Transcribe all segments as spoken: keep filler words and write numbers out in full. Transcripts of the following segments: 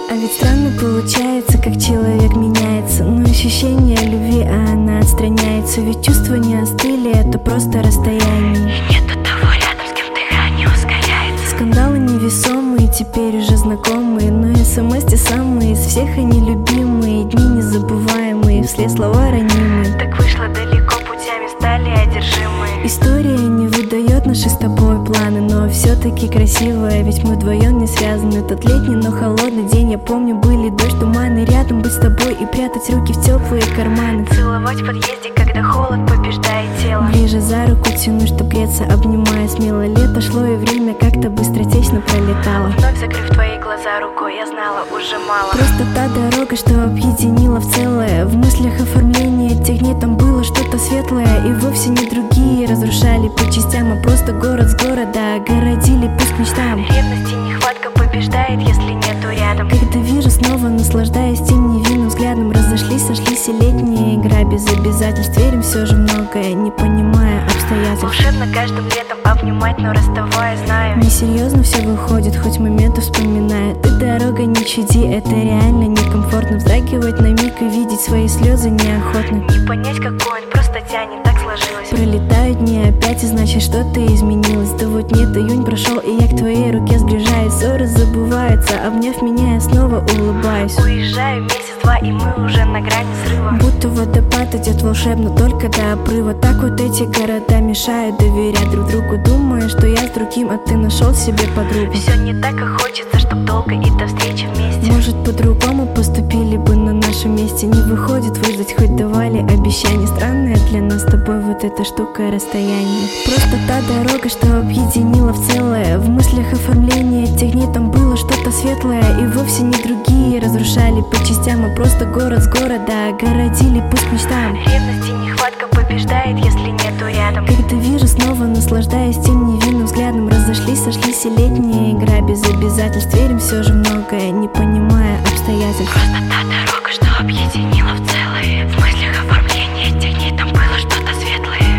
А ведь странно получается, как человек меняется. Но ощущение любви, а она отстраняется. Ведь чувства не остыли, это просто расстояние. И нету того рядом, с кем дыхание ускоряется. Скандалы невесомые, теперь уже знакомые. Но смс те самые, из всех они любимые. Дни незабываемые, вслед слова ранимые. Так вышло далеко, путями стали одержимые. История не выдает наши с тобой планы, но все-таки красивая, ведь мы вдвоем не связаны. Тот летний, но холодный день, я помню, были дождь, туман. И рядом быть с тобой и прятать руки в теплые карманы. Целовать в подъезде, когда холод побеждает тело. Ближе за руку тяну, чтоб греться, обнимая смело. Лето шло и время как-то быстротечно пролетало. Вновь закрыв твои глаза рукой, я знала, уже мало. Просто та дорога, что объединила в целое. В мыслях оформление тех дней там было что-то светлое. И вовсе не другие разрушали по частям, а просто город с города огородили путь к мечтам. Ревность и нехватка побеждает, если нету рядом. Когда вижу снова, наслаждаясь тем невинным взглядом. Разошлись, сошлись и летняя игра без обязательств. Верим все же многое, не понимая обстоятельств. Волшебно каждым летом обнимать, но расставаясь, знаю, несерьезно все выходит, хоть моменты вспоминая. Ты, дорога, не чуди, это реально некомфортно. Вздрагивать на миг и видеть свои слезы неохотно. Не понять какой он, просто тянет, так сложилось. Пролетают дни опять, и значит что-то изменилось. Да вот нет, июнь прошел, и я к твоей руке сближаюсь. Ссоры забываются, обняв меня, я снова улыбаюсь. Уезжаю месяц-два, и мы уже на грани срыва. Будто водопад идет волшебно только до обрыва. Так вот эти города мешают доверять друг другу, думая, что я с другим, а ты нашел себе подругу. Все не так, как хочется, чтоб долго и до встречи вместе. Может, по-другому поступили бы на нашем месте. Не выходит выждать, хоть давали обещания. Странная для нас с тобой вот эта штука расстояние. Просто та дорога, что объединила в целое. В мыслях оформление тех дней там было что-то светлое. И вовсе не другие разрушали по частям, а просто город с города огородили путь к мечтам. Ревность и нехватка побеждает, если нету рядом. Когда вижу снова, наслаждаясь тем невинным взглядом. Разошлись, сошлись и летняя игра без обязательств. Верим все же многое, не понимая обстоятельств. Просто та дорога, что объединила в целое. В мыслях оформление тех дней там было что-то светлое.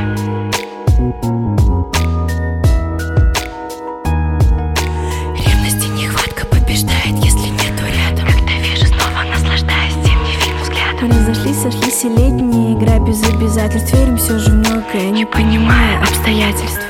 Ревность и нехватка побеждает, если нету рядом. Когда вижу снова, наслаждаясь тем невинным взглядом. Разошлись, сошлись и летняя игра без обязательств. Верим все же многое, не понимая обстоятельств.